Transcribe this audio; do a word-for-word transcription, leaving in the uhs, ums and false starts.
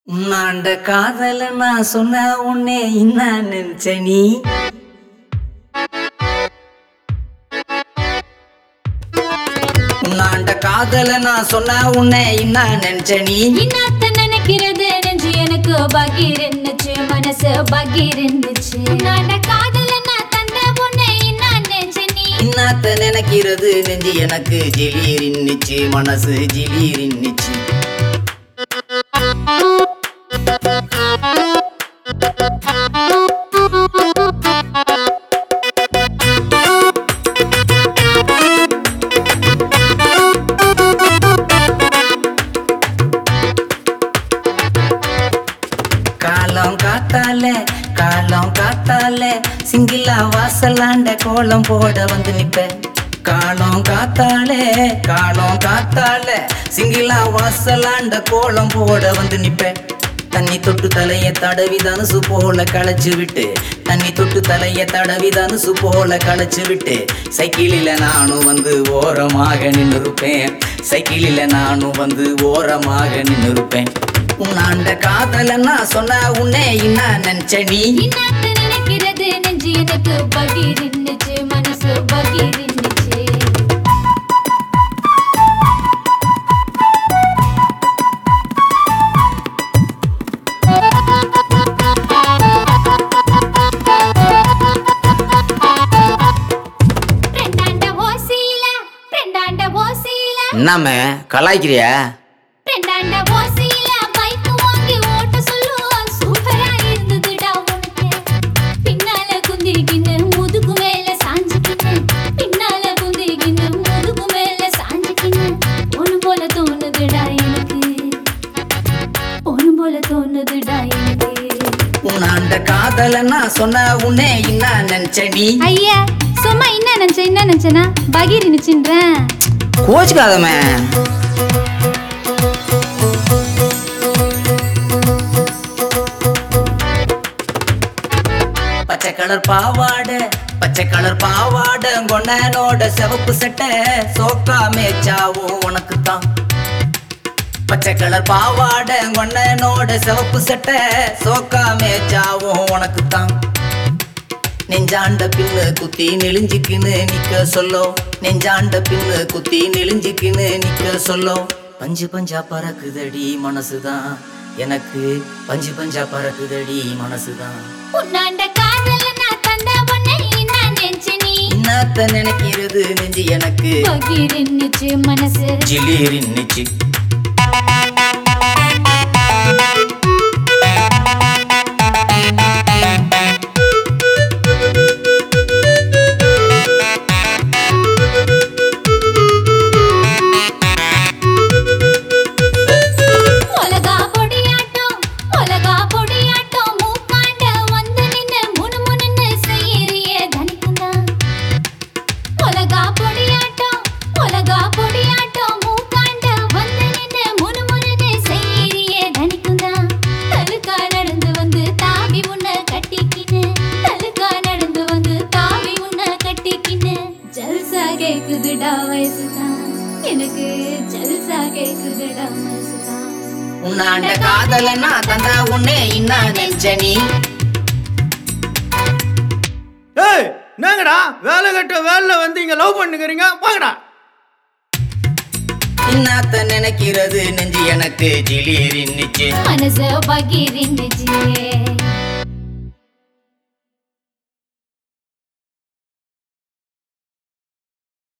உன்னாண்ட காதல நான் சொன்ன உன்னே என்ன நினைச்ச நீ? உன்னாண்ட காதல நான் சொன்ன உன்னே என்ன நினைச்ச நீ? இன்னாத்த நினைக்கிறது நெஞ்சு எனக்கு பகீர் இருந்துச்சு, மனசு பகீர் இருந்துச்சு. உன்னாண்ட காதல நான் தந்த உன்னை என்ன நினைச்ச நீ? இன்னாத்த நினைக்கிறது நெஞ்சு எனக்கு ஜிலீர் இன்னிச்சு, மனசு ஜிலீர் இன்னிச்சு. காலம் காத்தாலே காலம் காத்தாலே சிங்கிளா வாசலாண்ட கோலம் போட வந்து நிப்பேன். காலம் காத்தாலே காலம் காத்தாலே சிங்கிளா வாசலாண்ட கோலம் போட வந்து நிப்பேன். தண்ணி தொட்டு தலைய தடவி தனுசு போல களைச்சு விட்டு, தண்ணி தொட்டு தலைய தடவி தனுசு போல களைச்சு விட்டு, சைக்கிளில நானும் வந்து ஓரமாக நின்று இருப்பேன். சைக்கிளில நானும் வந்து ஓரமாக நின்று இருப்பேன். உன்னாண்ட காதல நான் சொன்ன உன்னே என்ன நினைச்ச நீ? இன்னாத்த நினைக்கிறது நெஞ்சு எனக்கு பகீர் இருந்துச்சு, மனசு பகீர் இருந்துச்சு. என்னமே கலாய்க்கிறியா? ரெண்டாண்ட ஓசியில பைக் வாங்கி ஓட்ட சொல்லுவா, சூப்பரா இருந்ததுடா உனக்கு. பின்னால குந்திக்கின்னு முதுகு மேல சாஞ்சிக்கின்னு, பின்னால குந்திக்கின்னு முதுகு மேல சாஞ்சிக்கின்னு, பொண்ணு போல தோணுதுடா எனக்கு, பொண்ணு போல தோணுதுடா எனக்கு. உன்னாண்ட காதல நான் சொன்ன உன்னே என்ன நினைச்ச நீ? ஐயா சும்மா என்ன நினைச்ச என்ன நினைச்சனா பகீர் இருந்துச்சுன்றேன். கோச்சுக்காதமே. பச்சை கலர் பாவாடை பச்சை கலர் பாவாடை கொண்டனோட சிவப்பு சட்டை சோக்கா மேச்சாவும் உனக்கு தான். பச்சை கலர் பாவாடை கொண்டனோட சிவப்பு சட்டை சோக்கா மேச்சாவும் உனக்கு தான். நெஞ்சாண்ட பின்னு குத்தி நெளிஞ்சிக்கின்னு நிக்க சொல்லோ, நெஞ்சாண்ட பின்னு குத்தி நெளிஞ்சிக்கின்னு நிக்க சொல்லோ. பஞ்சு பஞ்சா பறக்குதடி மனசுதான் எனக்கு, பஞ்சு பஞ்சா பறக்குதடி மனசுதான். உன்னாண்ட காதல நான் தந்த உன்னை என்ன நினைச்ச நீ? இன்னாத்த நினைக்கிறது நெஞ்சு எனக்கு பகீர் இருந்துச்சு, மனசு ஜிலீர் இன்னிச்சு. உன்னாண்ட காதல நான் தந்தா உன்னே என்ன நினைச்ச நீ? ஏய் என்னங்கடா வேலை கட்ட வேலை வந்து இங்க லவ் பண்ணுகிறீங்க வாங்கடா. இன்னாத்த நினைக்கிறது நெஞ்சு எனக்கு ஜிலீர் இன்னிச்சு, மனசு பகீர் இருந்துச்சு.